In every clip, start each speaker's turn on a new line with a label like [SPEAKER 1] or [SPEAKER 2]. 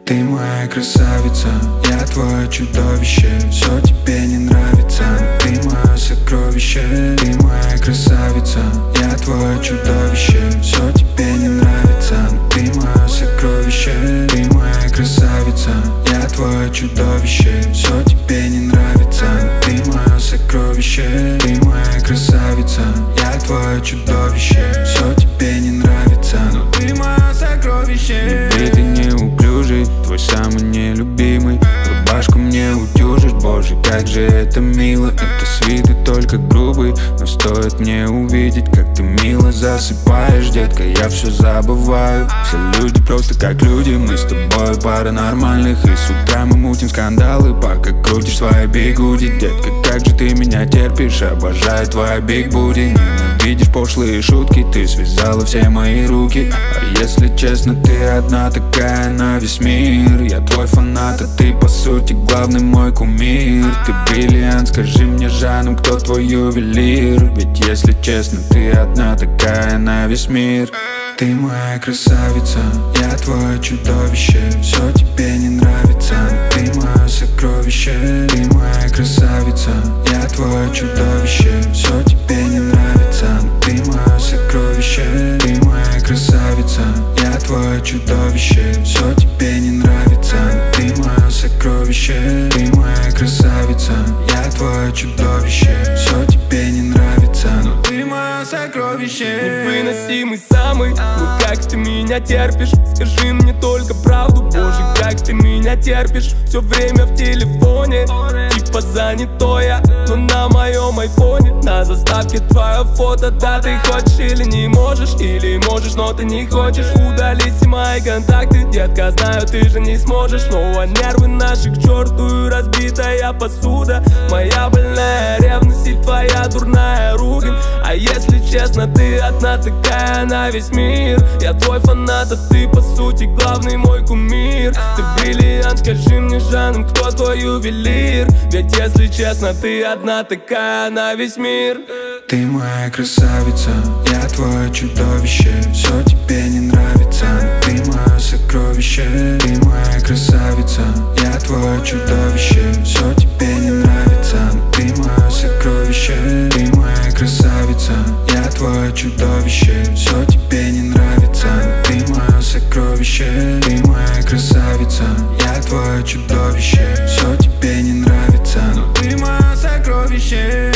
[SPEAKER 1] Ты моя красавица, я твое чудовище. Все тебе не нравится, но ты мое сокровище. Ты моя красавица, я твое чудовище. Все тебе не нравится, но ты мое сокровище. Ты моя красавица, я твое чудовище. Все тебе не нравится, но ты мое сокровище. Ты моя красавица, я твое чудовище. Все тебе не нравится, но ты мое сокровище.
[SPEAKER 2] Ты неуклюжий, твой самый нелюбимый. Рубашку мне утюжишь, боже, как же это мило. Это с виду только грубый, но стоит мне увидеть, как ты мило засыпаешь, детка, я все забываю. Все люди просто как люди, мы с тобой пара нормальных. И с утра мы мутим скандалы, пока крутишь свои бигуди. Детка, как же ты меня терпишь, обожаю твои бигбуди. Ненавидишь пошлые шутки, ты связала все мои руки. А если честно, ты одна такая на весь мир. Я твой фанат, а ты по сути главный мой кумир. Ты бриллиант, скажи мне, Жанну, кто твой ювелир? Ведь если честно, ты одна такая на весь мир.
[SPEAKER 1] Ты моя красавица, я твое чудовище. Все тебе не нравится, но ты мое сокровище. Ты моя красавица, я твое чудовище. Все тебе не нравится, но ты мое сокровище. Ты моя красавица, я твое чудовище. Все тебе не нравится, но ты мое сокровище. Ты моя красавица, я твое чудовище. Все тебе не нравится, но ты мое сокровище.
[SPEAKER 3] Невыносимый самый, ну как ты меня терпишь? Скажи мне только правду, боже, как ты меня терпишь? Все время в телефоне, типа занятое, но на моем айфоне на заставке твое фото. Да, ты хочешь или не можешь, или можешь, но ты не хочешь удалить все мои контакты. Детка, знаю, ты же не сможешь. Снова нервы наши к черту и разбитая посуда. Моя больная ревность и твоя дурная ругань. А если честно, ты одна такая на весь мир. Я твой фанат, а ты по сути главный мой кумир. Ты бриллиант, скажи мне, Жанна, кто твой ювелир? Ведь если честно, ты одна такая на весь мир.
[SPEAKER 1] Ты моя красавица, я твое чудовище. Все тебе не нравится, но ты мое сокровище. Ты моя красавица, я твое чудовище. Все тебе не нравится, но ты мое сокровище. Ты моя красавица, я твое чудовище. Все тебе не нравится, но ты мое сокровище. Ты моя красавица, я твое чудовище. Все тебе не нравится, но ты мое сокровище.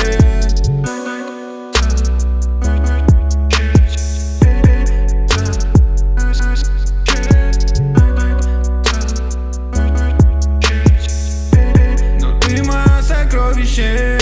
[SPEAKER 1] Сокровище.